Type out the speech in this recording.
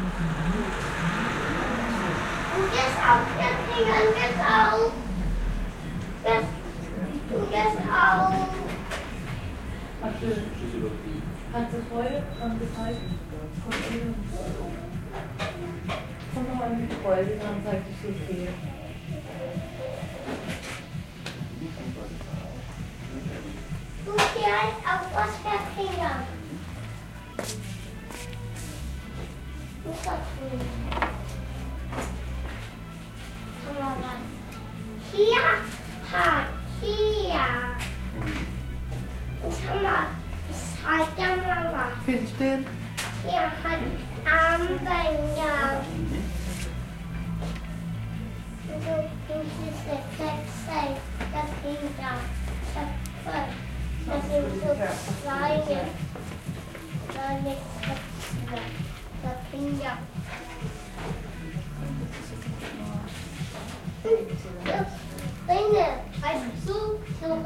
Und jetzt auf den Fingern, jetzt auf. Jetzt auf. Hat sie Freude dran gezeigt? Komm noch mal mit Freude dran, zeigt es so viel. Du gehst auf was für Finger? Was hat du? Schau mal was. Hier hat hier. Schau mal, das hat ja mal was. Findest du den? Hier hat Armbänder. Und so dieses Sechse, das Kinder. Das sind so kleine Köpfe. Das Kinder. Rinne, weißt du, so